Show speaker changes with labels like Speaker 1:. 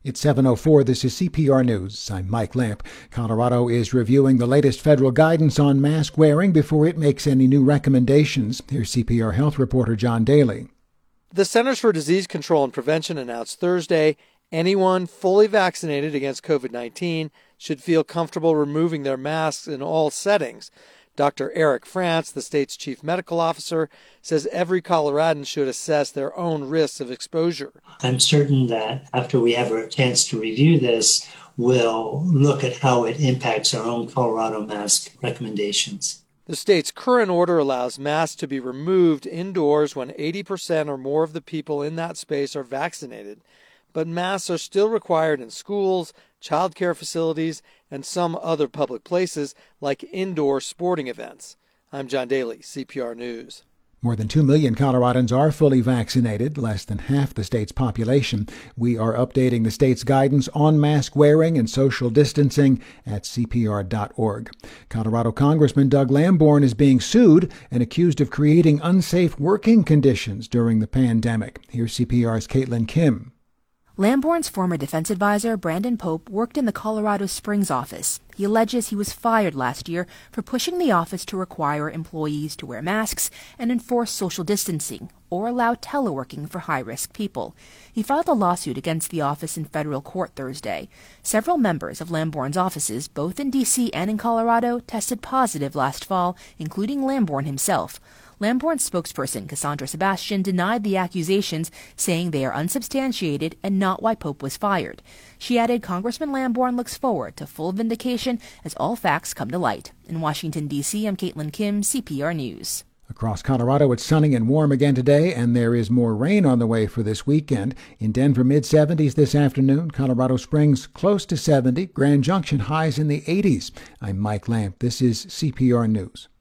Speaker 1: It's 7:04. This is CPR News. I'm Mike Lamp. Colorado is reviewing the latest federal guidance on mask wearing before it makes any new recommendations. Here's CPR health reporter John Daly.
Speaker 2: The Centers for Disease Control and Prevention announced Thursday anyone fully vaccinated against COVID-19 should feel comfortable removing their masks in all settings. Dr. Eric France, the state's chief medical officer, says every Coloradan should assess their own risks of exposure.
Speaker 3: I'm certain that after we have a chance to review this, we'll look at how it impacts our own Colorado mask recommendations.
Speaker 2: The state's current order allows masks to be removed indoors when 80% or more of the people in that space are vaccinated. But masks are still required in schools, child care facilities, and some other public places like indoor sporting events. I'm John Daly, CPR News.
Speaker 1: More than 2 million Coloradans are fully vaccinated, less than half the state's population. We are updating the state's guidance on mask wearing and social distancing at CPR.org. Colorado Congressman Doug Lamborn is being sued and accused of creating unsafe working conditions during the pandemic. Here's CPR's Caitlin Kim.
Speaker 4: Lamborn's former defense advisor, Brandon Pope, worked in the Colorado Springs office. He alleges he was fired last year for pushing the office to require employees to wear masks and enforce social distancing or allow teleworking for high-risk people. He filed a lawsuit against the office in federal court Thursday. Several members of Lamborn's offices, both in D.C. and in Colorado, tested positive last fall, including Lamborn himself. Lamborn's spokesperson, Cassandra Sebastian, denied the accusations, saying they are unsubstantiated and not why Pope was fired. She added Congressman Lamborn looks forward to full vindication as all facts come to light. In Washington, D.C., I'm Caitlin Kim, CPR News.
Speaker 1: Across Colorado, it's sunny and warm again today, and there is more rain on the way for this weekend. In Denver, mid-70s this afternoon. Colorado Springs, close to 70. Grand Junction, highs in the 80s. I'm Mike Lamp. This is CPR News.